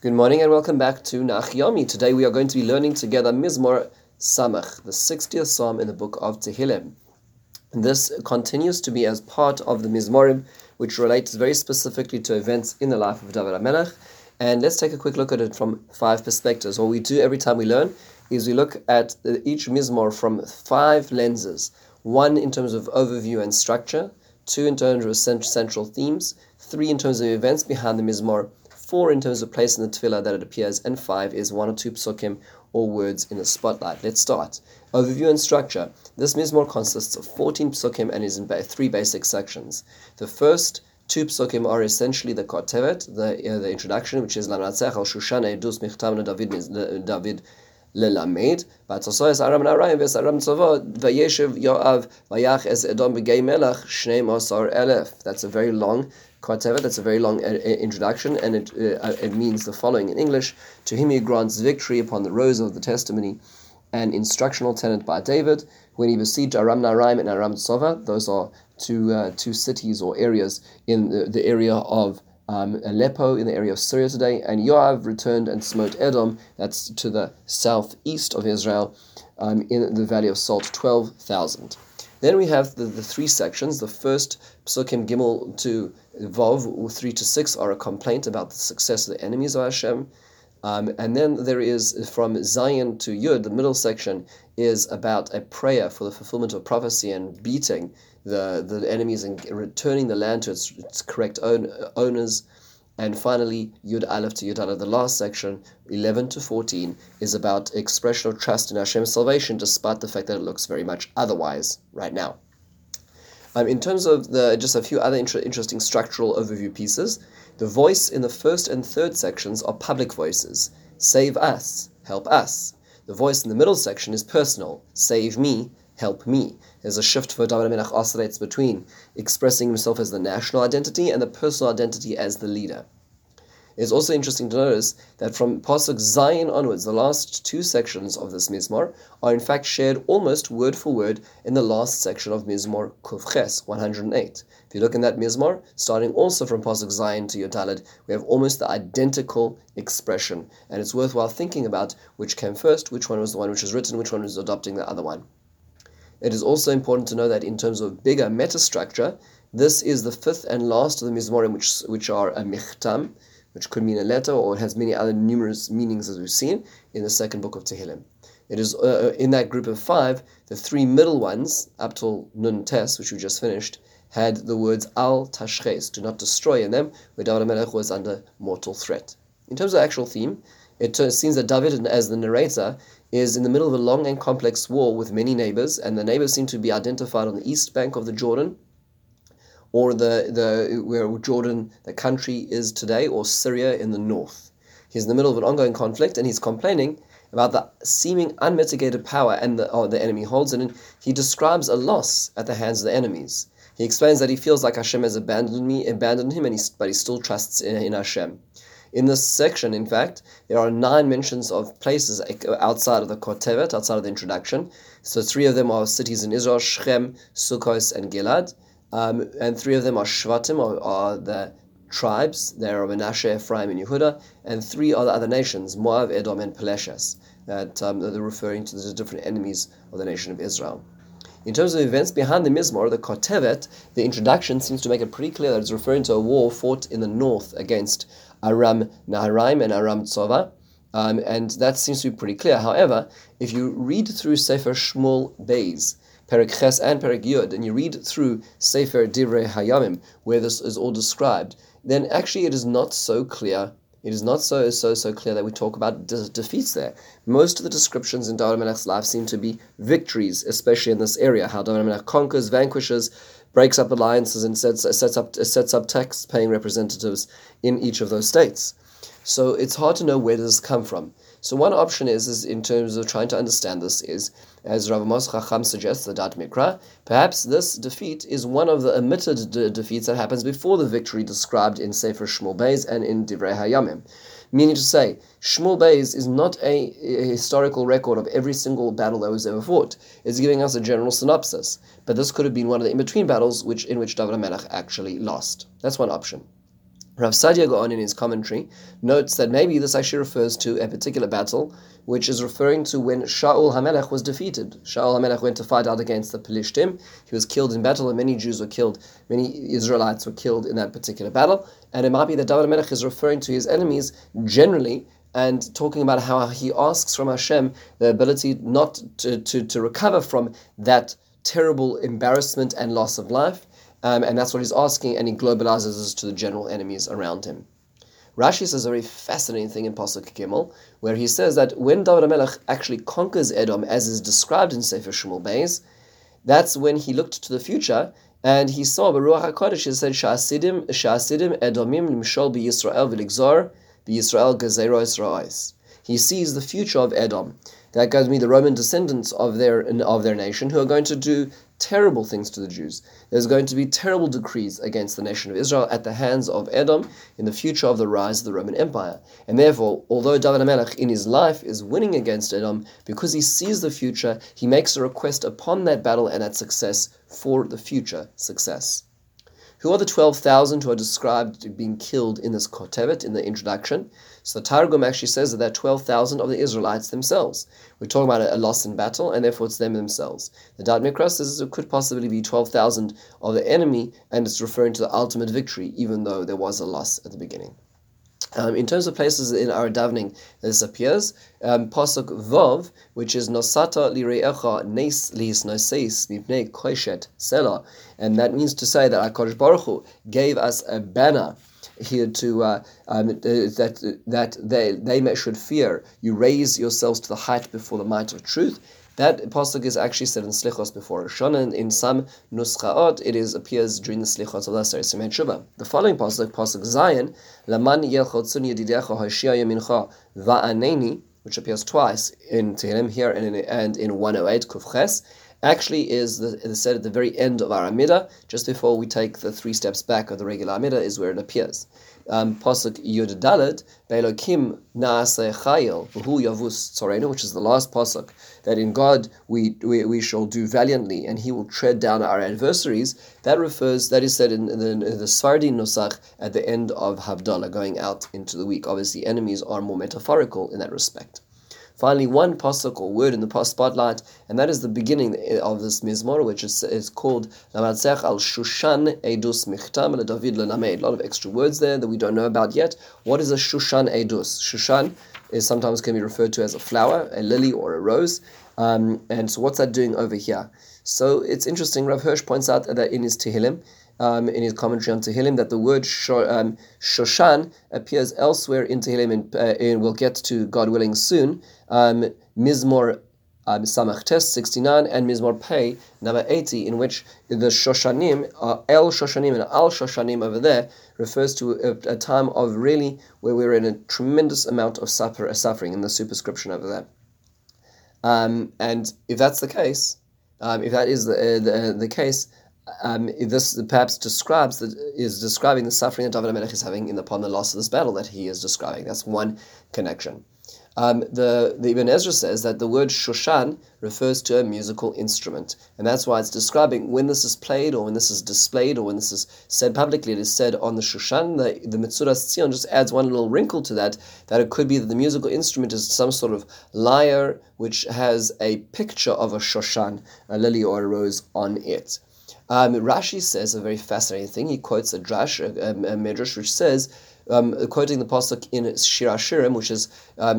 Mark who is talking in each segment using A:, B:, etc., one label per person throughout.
A: Good morning and welcome back to Nach Yomi. Today we are going to be learning together Mizmor Samach, the 60th Psalm in the book of Tehillim. This continues to be as part of the Mizmorim, which relates very specifically to events in the life of David HaMelech. And let's take a quick look at it from 5 perspectives. What we do every time we learn is we look at each Mizmor from 5 lenses. 1 in terms of overview and structure, 2 in terms of central themes, 3 in terms of events behind the Mizmor, 4 in terms of place in the tefillah that it appears, and 5 is 1 or 2 psukim or words in the spotlight. Let's start. Overview and structure. This Mizmor consists of 14 psukim and is in 3 basic sections. The first 2 psukim are essentially the Kotevet, the introduction, which is Lamnatzech al Shushana Edus Michtam David Lelamed, Batzosoyes Aram Narayim Ves Aram Tzavot Vayeshev Yoav Vayach Es Edom Begay Melach Shneim Osar Elef. That's a very long Kotevet, that's a very long introduction, and it means the following in English: to him he grants victory upon the rows of the testimony, an instructional tenet by David, when he besieged Aram Naraim and Aram Tzova. Those are two cities or areas in the area of Aleppo, in the area of Syria today, and Yoav returned and smote Edom, that's to the southeast of Israel, in the valley of Salt, 12,000. Then we have the 3 sections. The first, Psukim Gimel to Vav, 3 to 6, are a complaint about the success of the enemies of Hashem. And then there is, from Zion to Yud, the middle section is about a prayer for the fulfillment of prophecy and beating the enemies and returning the land to its correct owners. And finally, Yud Aleph to Yud Aleph, the last section, 11 to 14, is about expression of trust in Hashem's salvation, despite the fact that it looks very much otherwise right now. In terms of just a few other interesting structural overview pieces, the voice in the first and third sections are public voices. Save us, help us. The voice in the middle section is personal. Save me, help me. There's a shift for David HaMelech oscillates between expressing himself as the national identity and the personal identity as the leader. It's also interesting to notice that from Pasuk Zion onwards, the last 2 sections of this Mizmor are in fact shared almost word for word in the last section of Mizmor Kufches 108. If you look in that Mizmor, starting also from Pasuk Zion to Yud Daled, we have almost the identical expression, and it's worthwhile thinking about which came first, which one was the one which was written, which one was adopting the other one. It is also important to know that in terms of bigger metastructure, this is the 5th and last of the Mizmorim which are a Michtam, which could mean a letter, or it has many other numerous meanings as we've seen in the second book of Tehillim. It is in that group of 5, the 3 middle ones, up till Nun Tes, which we just finished, had the words Al Tashches, do not destroy in them, where David HaMelech was under mortal threat. In terms of actual theme, it seems that David, as the narrator, is in the middle of a long and complex war with many neighbors, and the neighbors seem to be identified on the east bank of the Jordan, or where Jordan, the country, is today, or Syria in the north. He's in the middle of an ongoing conflict, and he's complaining about the seeming unmitigated power the enemy holds, and he describes a loss at the hands of the enemies. He explains that he feels like Hashem has abandoned him, but he still trusts in Hashem. In this section, in fact, there are 9 mentions of places outside of the Kotevet, outside of the introduction. So 3 of them are cities in Israel, Shechem, Sukkos, and Gilad. And 3 of them are Shvatim, are the tribes. They are Menashe, Ephraim, and Yehuda. And 3 are the other nations, Moab, Edom, and Peleshas, that they're referring to the different enemies of the nation of Israel. In terms of events behind the Mizmor, the Kotevet, the introduction seems to make it pretty clear that it's referring to a war fought in the north against Aram Naharaim and Aram Tzova, and that seems to be pretty clear. However, if you read through Sefer Shmuel Beis, Perek Ches and Perek Yud, and you read through Sefer Divrei Hayamim, where this is all described, then actually it is not so clear. It is not so clear that we talk about defeats there. Most of the descriptions in David HaMelech's life seem to be victories, especially in this area, how David HaMelech conquers, vanquishes, breaks up alliances, and sets up tax-paying representatives in each of those states. So it's hard to know where does this come from. So one option is in terms of trying to understand this, is, as Rav Amos Chacham suggests, the Dat Mikra, perhaps this defeat is one of the omitted defeats that happens before the victory described in Sefer Shmuel Beis and in Divrei Hayamim. Meaning to say, Shmuel Beis is not a historical record of every single battle that was ever fought. It's giving us a general synopsis. But this could have been one of the in-between battles in which David HaMelech actually lost. That's one option. Rav Sadia Gaon in his commentary notes that maybe this actually refers to a particular battle, which is referring to when Shaul HaMelech was defeated. Shaul HaMelech went to fight out against the Pelishtim. He was killed in battle, and many Jews were killed, many Israelites were killed in that particular battle. And it might be that David HaMelech is referring to his enemies generally, and talking about how he asks from Hashem the ability not to recover from that terrible embarrassment and loss of life. And that's what he's asking, and he globalizes this to the general enemies around him. Rashi says a very fascinating thing in Pasuk Gimel, where he says that when David HaMelech actually conquers Edom, as is described in Sefer Shmuel Beis, that's when he looked to the future, and he saw Baruch HaKodesh, it said, Sha'asidim Edomim limshol b'Yisrael v'ligzor b'Yisrael gezeros ra'os. He sees the future of Edom. That going to be the Roman descendants of their nation, who are going to do terrible things to the Jews. There's going to be terrible decrees against the nation of Israel at the hands of Edom in the future of the rise of the Roman Empire. And therefore, although David HaMelech in his life is winning against Edom, because he sees the future, he makes a request upon that battle and that success for the future success. Who are the 12,000 who are described being killed in this Kotevet, in the introduction? So the Targum actually says that there are 12,000 of the Israelites themselves. We're talking about a loss in battle, and therefore it's them themselves. The Dad Mikra says it could possibly be 12,000 of the enemy, and it's referring to the ultimate victory, even though there was a loss at the beginning. In terms of places in our davening this appears, Pasuk Vav, which is Nosata lire'echa nes lis noseis mipnei koishet selah, and that means to say that HaKadosh Baruch Hu gave us a banner here to that they should fear. You raise yourselves to the height before the might of truth. That pasuk is actually said in Slichos before Rosh Hashanah, and in some nuschaot it appears during the Slichos of the Aseret Simei Tshuva. The following pasuk Zayin, Laman yelchotzun yedidecha hashia yamincha va'aneni, which appears twice in Tehillim here and in 108 Kufches, actually is said at the very end of our Amidah, just before we take the 3 steps back of the regular Amidah is where it appears. Pasuk Yud Dalet, Be'elokim na'aseh chayil, v'hu yavus tzorenu, which is the last pasuk, that in God we shall do valiantly, and He will tread down our adversaries. That is said in the Sfardi Nusach at the end of Havdalah, going out into the week. Obviously, enemies are more metaphorical in that respect. Finally, one pasuk or word in the spotlight, and that is the beginning of this mizmor, which is called Lamatzech al Shushan Edus Michtam le David le Named. A lot of extra words there that we don't know about yet. What is a Shushan Edus? Shushan is sometimes can be referred to as a flower, a lily, or a rose. And so what's that doing over here? So it's interesting. Rav Hirsch points out that in his Tehillim, in his commentary on Tehillim, that the word Shoshan appears elsewhere in Tehillim, and we'll get to, God willing, soon. Mizmor Samach Tes 69 and Mizmor Pei number 80, in which the Shoshanim, El Shoshanim and Al Shoshanim over there, refers to a time of really where we're in a tremendous amount of suffering in the superscription over there. And if that's the case, if that is the case, this perhaps is describing the suffering that David HaMelech is having upon the loss of this battle that he is describing. That's one connection. The Ibn Ezra says that the word Shoshan refers to a musical instrument, and that's why it's describing when this is played, or when this is displayed, or when this is said publicly. It is said on the Shoshan. The Metzudas Tzion just adds one little wrinkle to that it could be that the musical instrument is some sort of lyre which has a picture of a Shoshan, a lily or a rose, on it. Rashi says a very fascinating thing. He quotes a drash, a medrash, which says, quoting the pasuk in Shir Hashirim, which is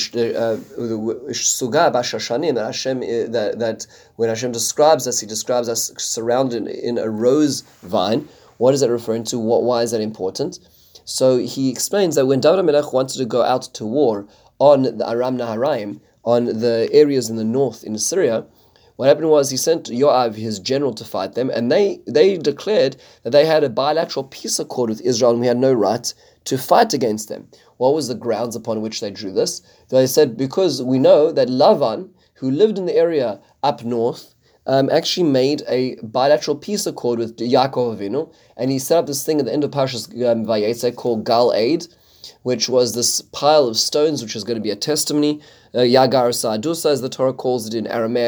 A: Suga b'Shoshanim, that when Hashem describes us, He describes us surrounded in a rose vine. What is that referring to? Why is that important? So he explains that when David HaMelech wanted to go out to war on the Aram Naharaim, on the areas in the north in Syria, what happened was he sent Yoav, his general, to fight them, and they declared that they had a bilateral peace accord with Israel and we had no right to fight against them. What was the grounds upon which they drew this? They said, because we know that Lavan, who lived in the area up north, actually made a bilateral peace accord with Yaakov Avinu, and he set up this thing at the end of Parshas Vayetze called Gal Eid, which was this pile of stones which was going to be a testimony, Yagar Sa'adusa, as the Torah calls it in Aramaic,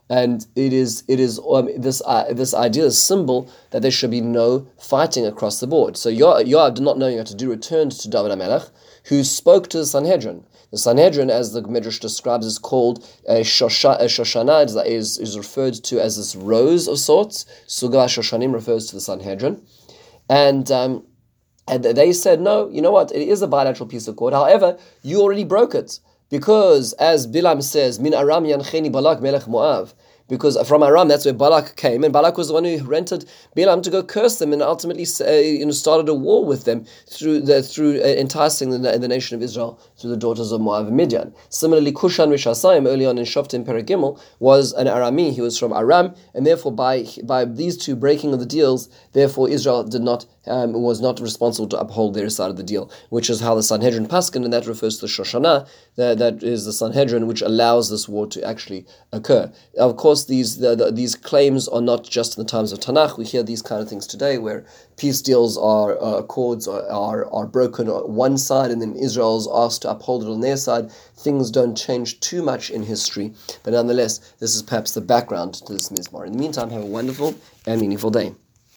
A: And it is this idea, this symbol that there should be no fighting across the board. So Yoav, not knowing what to do, returned to David HaMelech, who spoke to the Sanhedrin. The Sanhedrin, as the Midrash describes, is called a Shoshana, is referred to as this rose of sorts. Suga Shoshanim refers to the Sanhedrin. And they said, no, you know what, it is a bilateral peace accord. However, you already broke it. Because, as Bilam says, Min Aram Yancheni Balak Melech Moav. Because from Aram, that's where Balak came, and Balak was the one who rented Bilam to go curse them, and ultimately started a war with them through enticing the nation of Israel through the daughters of Moab and Midian. Similarly, Kushan Rishasayim, early on in Shoftim Perek was an Arami. He was from Aram, and therefore by these two breaking of the deals, therefore Israel was not responsible to uphold their side of the deal, which is how the Sanhedrin paskin, and that refers to the Shoshana, that is the Sanhedrin, which allows this war to actually occur. Of course, these claims are not just in the times of Tanakh. We hear these kind of things today, where peace deals accords are broken on one side, and then Israel is asked to uphold it on their side. Things don't change too much in history, but nonetheless, this is perhaps the background to this Mizmor. In the meantime, have a wonderful and meaningful day.